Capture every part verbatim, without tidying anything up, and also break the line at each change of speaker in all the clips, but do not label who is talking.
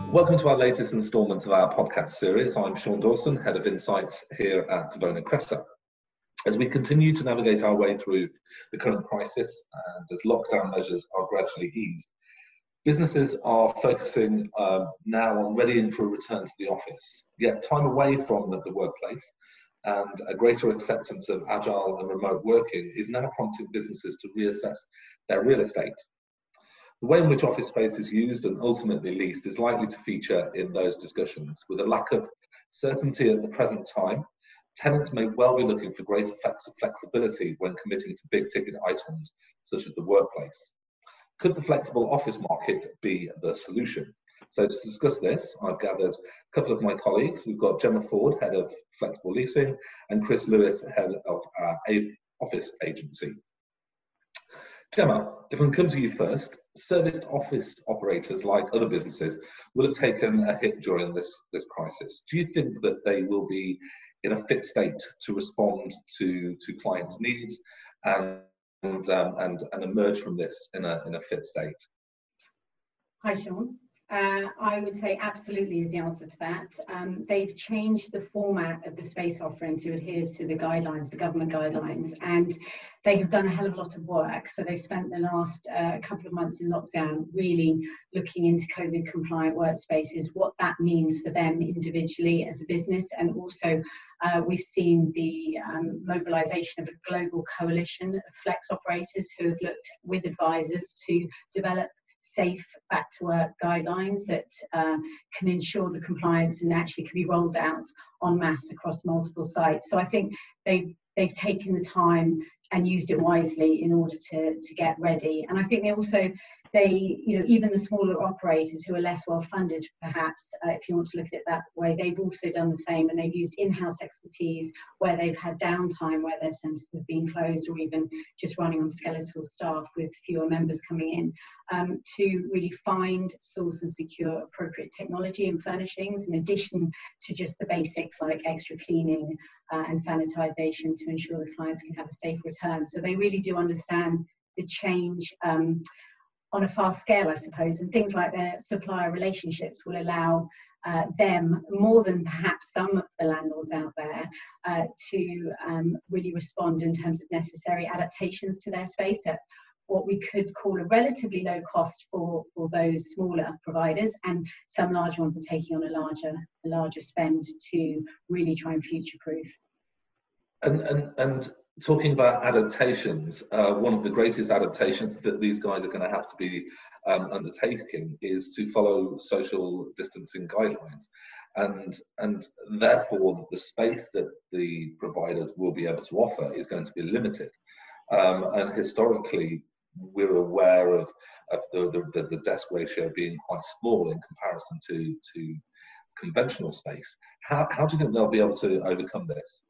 Welcome to our latest instalment of our podcast series. I'm Sean Dawson, Head of Insights here at Tabone and Cressor. As we continue to navigate our way through the current crisis and as lockdown measures are gradually eased, businesses are focusing uh, now on readying for a return to the office. Yet time away from the workplace and a greater acceptance of agile and remote working is now prompting businesses to reassess their real estate. The way in which office space is used and ultimately leased is likely to feature in those discussions. With a lack of certainty at the present time, tenants may well be looking for greater flexibility when committing to big ticket items such as the workplace. Could the flexible office market be the solution? So to discuss this, I've gathered a couple of my colleagues. We've got Gemma Ford, Head of Flexible Leasing, and Chris Lewis, Head of our Office Agency. Gemma, if I can come to you first, serviced office operators, like other businesses, will have taken a hit during this, this crisis. Do you think that they will be in a fit state to respond to, to clients' needs and, and, um, and, and emerge from this in a, in a fit state?
Hi, Sean. Uh, I would say absolutely is the answer to that. Um, they've changed the format of the space offering to adhere to the guidelines, the government guidelines, and they have done a hell of a lot of work. So they've spent the last uh, couple of months in lockdown really looking into COVID compliant workspaces, what that means for them individually as a business, and also uh, we've seen the um, mobilisation of a global coalition of flex operators who have looked with advisors to develop safe back to work guidelines that uh, can ensure the compliance and actually can be rolled out en masse across multiple sites. So I think they've, they've taken the time and used it wisely in order to, to get ready. And I think they also, they, you know, even the smaller operators who are less well funded, perhaps, uh, if you want to look at it that way, they've also done the same, and they've used in-house expertise where they've had downtime, where their centres have been closed or even just running on skeletal staff with fewer members coming in, um, to really find, source and secure appropriate technology and furnishings, in addition to just the basics like extra cleaning uh, and sanitisation to ensure the clients can have a safe return. So they really do understand the change um, on a fast scale, I suppose, and things like their supplier relationships will allow uh, them, more than perhaps some of the landlords out there, uh, to um, really respond in terms of necessary adaptations to their space at what we could call a relatively low cost for, for those smaller providers, and some large ones are taking on a larger, a larger spend to really try and future-proof.
And, and, and talking about adaptations, uh, one of the greatest adaptations that these guys are going to have to be um, undertaking is to follow social distancing guidelines. And, and therefore, the space that the providers will be able to offer is going to be limited. Um, and historically, we're aware of, of the, the, the desk ratio being quite small in comparison to, to conventional space. How, how do you think they'll be able to overcome this?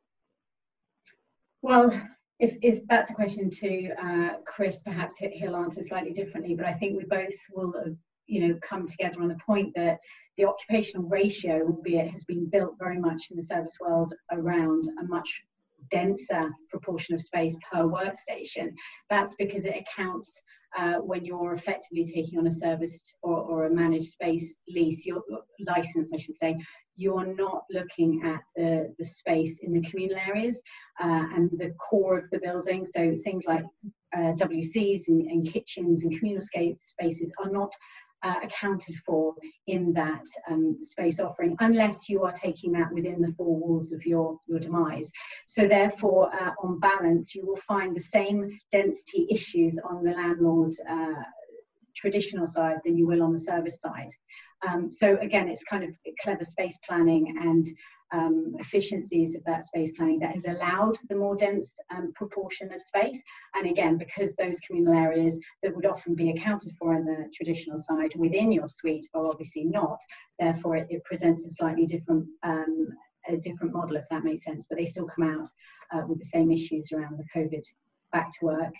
Well, if, if that's a question to uh, Chris, perhaps he'll answer slightly differently, but I think we both will have, you know, come together on the point that the occupational ratio, albeit, has been built very much in the service world around a much denser proportion of space per workstation. That's because it accounts uh, when you're effectively taking on a serviced or, or a managed space lease, your license, I should say, you're not looking at the, the space in the communal areas uh, and the core of the building. So things like uh, W Cs and, and kitchens and communal spaces are not Uh, accounted for in that um, space offering, unless you are taking that within the four walls of your, your demise. So therefore, uh, on balance, you will find the same density issues on the landlord uh, traditional side than you will on the service side. Um, so again, it's kind of clever space planning and um, efficiencies of that space planning that has allowed the more dense um, proportion of space. And again, because those communal areas that would often be accounted for in the traditional side within your suite are obviously not, therefore it, it presents a slightly different um, a different model, if that makes sense, but they still come out uh, with the same issues around the COVID back to work.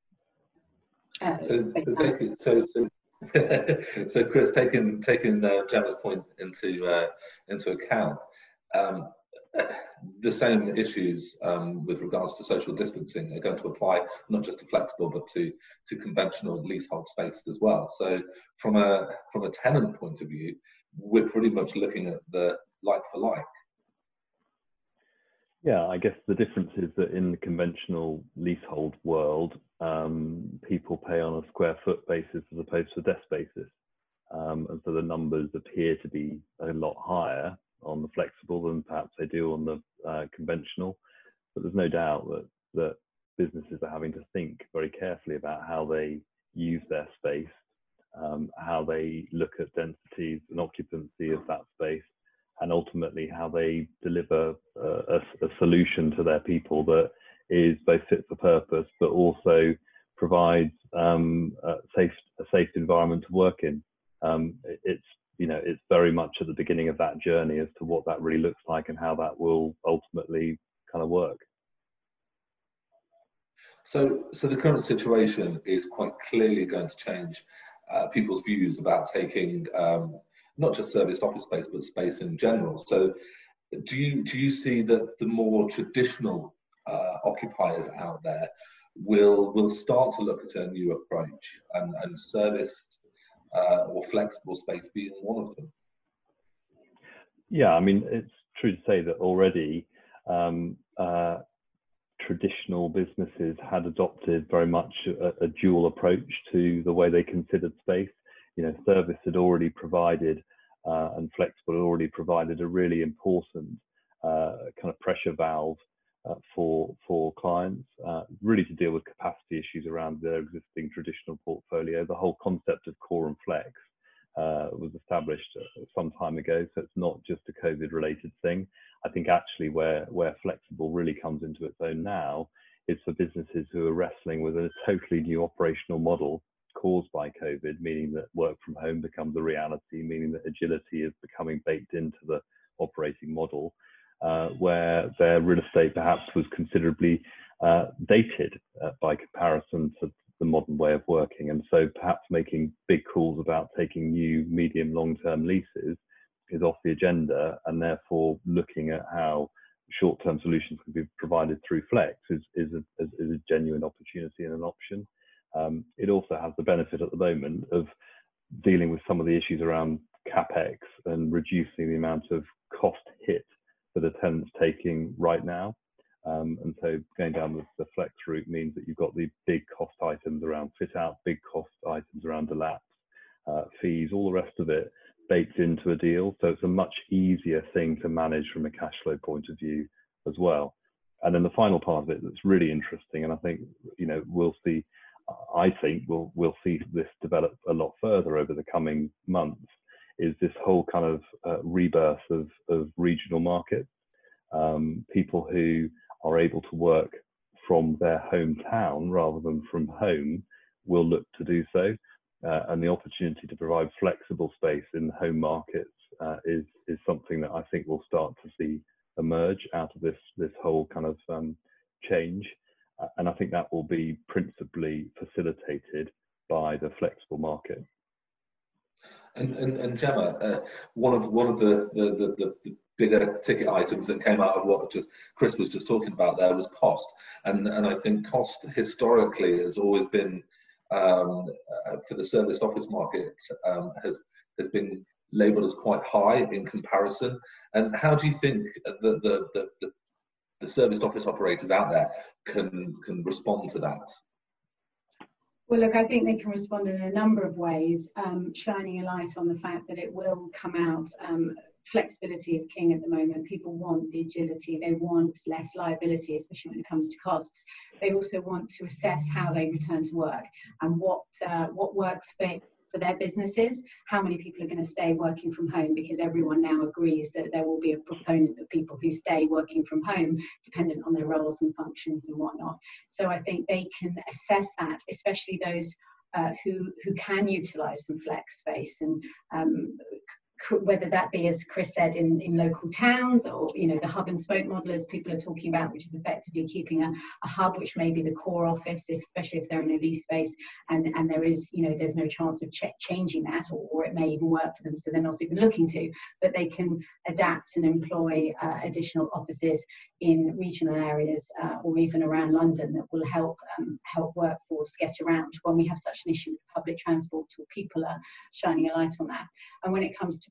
Uh,
so, so, take it, so, so, so Chris, taking taking uh, Gemma's point into uh, into account, um, the same issues um, with regards to social distancing are going to apply not just to flexible but to to conventional leasehold space as well. So, from a from a tenant point of view, we're pretty much looking at the like for like.
Yeah, I guess the difference is that in the conventional leasehold world, um, people pay on a square foot basis as opposed to a desk basis. Um, and so the numbers appear to be a lot higher on the flexible than perhaps they do on the uh, conventional. But there's no doubt that, that businesses are having to think very carefully about how they use their space, um, how they look at densities and occupancy of that space, and ultimately how they deliver a, a, a solution to their people that is both fit for purpose, but also provides um, a safe, a safe environment to work in. Um, it's, you know, it's very much at the beginning of that journey as to what that really looks like and how that will ultimately kind of work.
So, so the current situation is quite clearly going to change uh, people's views about taking um, not just serviced office space, but space in general. So, do you do you see that the more traditional uh, occupiers out there will will start to look at a new approach, and, and serviced uh, or flexible space being one of them?
Yeah, I mean, it's true to say that already um, uh, traditional businesses had adopted very much a, a dual approach to the way they considered space. You know, service had already provided uh, and flexible had already provided a really important uh, kind of pressure valve uh, for for clients, uh, really to deal with capacity issues around their existing traditional portfolio. The whole concept of core and flex uh, was established some time ago, so it's not just a COVID-related thing. I think actually where where flexible really comes into its own now is for businesses who are wrestling with a totally new operational model caused by COVID, meaning that work from home becomes a reality, meaning that agility is becoming baked into the operating model, uh, where their real estate perhaps was considerably uh, dated uh, by comparison to the modern way of working. And so perhaps making big calls about taking new medium long-term leases is off the agenda, and therefore looking at how short-term solutions can be provided through flex is, is, a, is a genuine opportunity and an option. Um, it also has the benefit at the moment of dealing with some of the issues around capex and reducing the amount of cost hit that a tenant's taking right now. Um, and so going down the, the flex route means that you've got the big cost items around fit out, big cost items around elapse, uh, fees, all the rest of it baked into a deal. So it's a much easier thing to manage from a cash flow point of view as well. And then the final part of it that's really interesting, and I think, you know, we'll see, I think we'll, we'll see this develop a lot further over the coming months, is this whole kind of uh, rebirth of, of regional markets. Um, people who are able to work from their hometown rather than from home will look to do so. Uh, and the opportunity to provide flexible space in home markets uh, is, is something that I think we'll start to see emerge out of this, this whole kind of um, change. Uh, and I think that will be principally facilitated by the flexible market.
And, and, and Gemma, uh, one of one of the, the, the, the bigger ticket items that came out of what just Chris was just talking about there was cost. And, and I think cost historically has always been, um, uh, for the serviced office market, um, has, has been labelled as quite high in comparison. And how do you think the, the, the, the, the serviced office operators out there can, can respond to that?
Well, look, I think they can respond in a number of ways, um, shining a light on the fact that it will come out. Um, flexibility is king at the moment. People want the agility. They want less liability, especially when it comes to costs. They also want to assess how they return to work and what uh, what works for, for their businesses, how many people are going to stay working from home, because everyone now agrees that there will be a proponent of people who stay working from home, dependent on their roles and functions and whatnot. So I think they can assess that, especially those uh, who, who can utilise some flex space, and um, whether that be, as Chris said, in, in local towns, or, you know, the hub and spoke model as people are talking about, which is effectively keeping a, a hub, which may be the core office, if, especially if they're in a lease space, and, and there is, you know, there's no chance of ch changing that, or, or it may even work for them, so they're not even looking to, but they can adapt and employ uh, additional offices in regional areas uh, or even around London that will help um, help workforce get around when we have such an issue with public transport, or people are shining a light on that. And when it comes to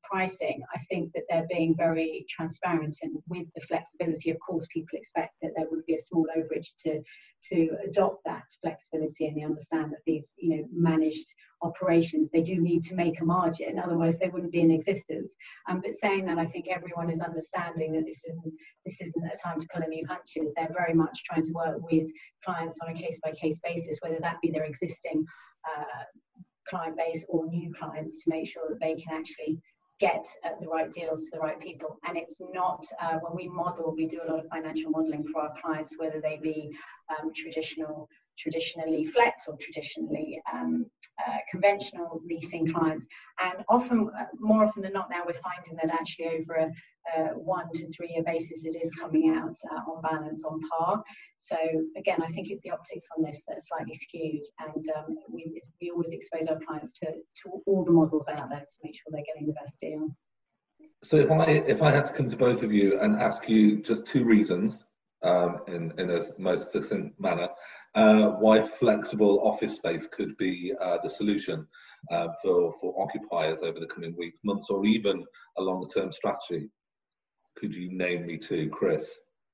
pricing, I think that they're being very transparent, and with the flexibility, of course, people expect that there would be a small overage to to adopt that flexibility, and they understand that these, you know, managed operations, they do need to make a margin, otherwise they wouldn't be in existence. Um, but saying that, I think everyone is understanding that this isn't this isn't a time to pull any punches. They're very much trying to work with clients on a case-by-case basis, whether that be their existing uh, client base or new clients, to make sure that they can actually get uh, the right deals to the right people. And it's not, uh, when we model, we do a lot of financial modeling for our clients, whether they be um, traditional, traditionally flex or traditionally um, uh, conventional leasing clients. And often, uh, more often than not now, we're finding that actually over a uh, one to three year basis, it is coming out uh, on balance, on par. So again, I think it's the optics on this that are slightly skewed, and um, we, we always expose our clients to, to all the models out there to make sure they're getting the best deal.
So if I if I had to come to both of you and ask you just two reasons, um, in in a most succinct manner, uh, why flexible office space could be uh, the solution uh, for for occupiers over the coming weeks, months, or even a longer term strategy, could you name me two, Chris?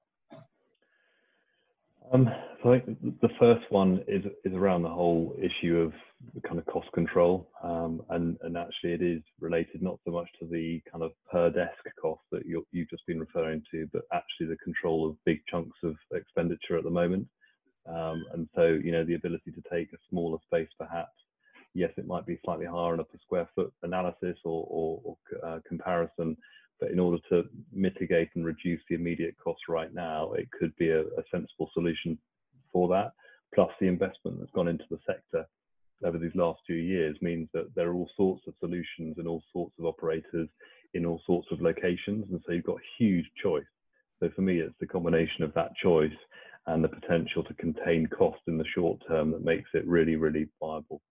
Um, so I think the first one is is around the whole issue of the kind of cost control, um, and and actually it is related not so much to the kind of per desk cost that you're, you've just been referring to, but actually the control of big chunks of expenditure at the moment. Um, and so, you know, the ability to take a smaller space, perhaps, yes, it might be slightly higher on a per square foot analysis or, or, or uh, comparison, but in order to mitigate and reduce the immediate costs right now, it could be a, a sensible solution for that. Plus the investment that's gone into the sector over these last few years means that there are all sorts of solutions and all sorts of operators in all sorts of locations. And so you've got huge choice. So for me, it's the combination of that choice and the potential to contain cost in the short term that makes it really, really viable.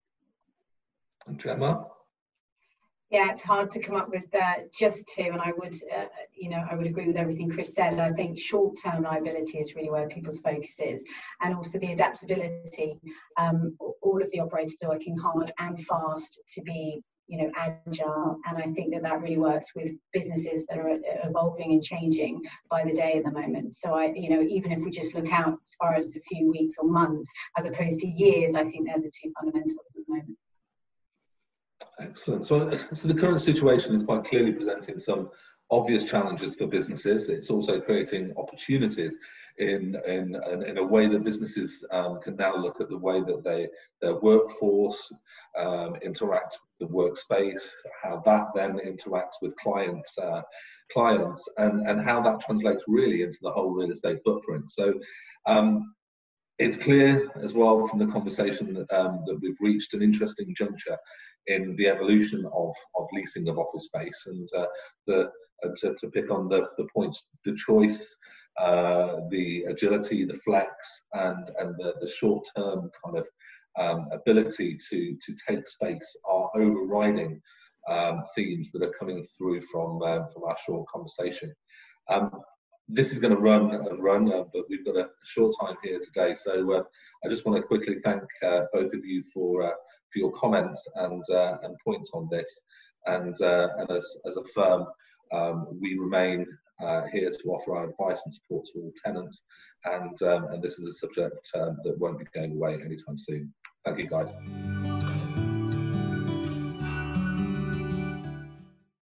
And Gemma?
Yeah, it's hard to come up with uh, just two, and I would, uh, you know, I would agree with everything Chris said. I think short-term liability is really where people's focus is, and also the adaptability. Um, all of the operators are working hard and fast to be, you know, agile, and I think that that really works with businesses that are evolving and changing by the day at the moment. So I, you know, even if we just look out as far as a few weeks or months, as opposed to years, I think they're the two fundamentals at the moment.
Excellent. So, so the current situation is quite clearly presenting some obvious challenges for businesses. It's also creating opportunities in in, in a way that businesses um, can now look at the way that they their workforce um, interact with the workspace, how that then interacts with clients, uh, clients, and and how that translates really into the whole real estate footprint. So. Um, It's clear as well from the conversation that, um, that we've reached an interesting juncture in the evolution of, of leasing of office space, and uh, the uh, to, to pick on the, the points, the choice, uh, the agility, the flex, and and the, the short-term kind of um, ability to to take space are overriding um, themes that are coming through from um, from our short conversation. Um, This is going to run and run, uh, but we've got a short time here today. So uh, I just want to quickly thank uh, both of you for uh, for your comments and uh, and points on this. And uh, and as as a firm, um, we remain uh, here to offer our advice and support to all tenants. And um, and this is a subject um, that won't be going away anytime soon. Thank you, guys.